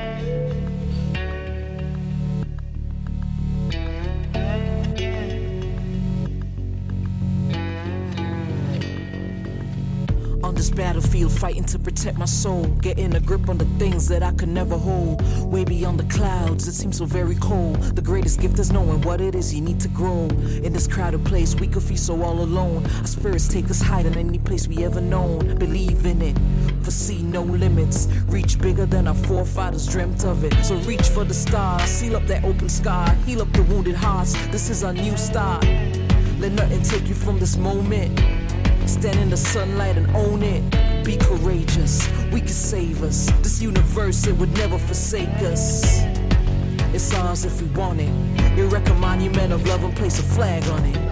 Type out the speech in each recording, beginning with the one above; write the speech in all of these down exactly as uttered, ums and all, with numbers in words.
On this battlefield, fighting to protect my soul, getting a grip on the things that I could never hold. Way beyond the clouds, it seems so very cold. The greatest gift is knowing what it is you need to grow. In this crowded place, we could feel so all alone. Our spirits take us higher than any place we ever known. Believe in it, foresee no limits. Reach bigger than our forefathers dreamt of it. So reach for the stars, seal up that open sky, heal up the wounded hearts. This is our new start. Let nothing take you from this moment. Stand in the sunlight and own it. Be courageous, we can save us. This universe, it would never forsake us. It's ours if we want it. Erect a monument of love and place a flag on it.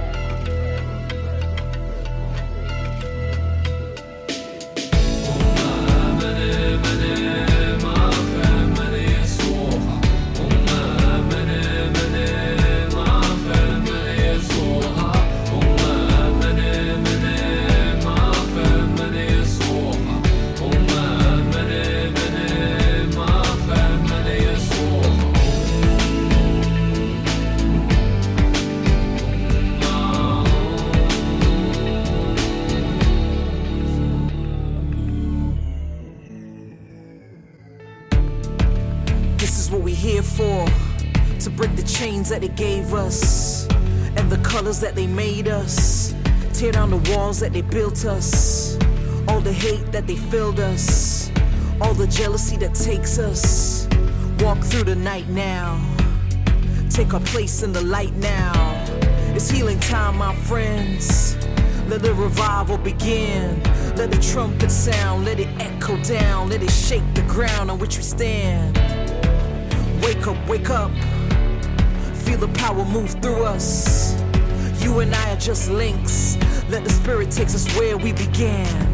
This is what we're here for, to break the chains that they gave us, and the colors that they made us, tear down the walls that they built us, all the hate that they filled us, all the jealousy that takes us. Walk through the night now, take our place in the light now. It's healing time, my friends. Let the revival begin. Let the trumpet sound, let it echo down, let it shake the ground on which we stand. Wake up, wake up. Feel the power move through us. You and I are just links. Let the spirit take us where we began.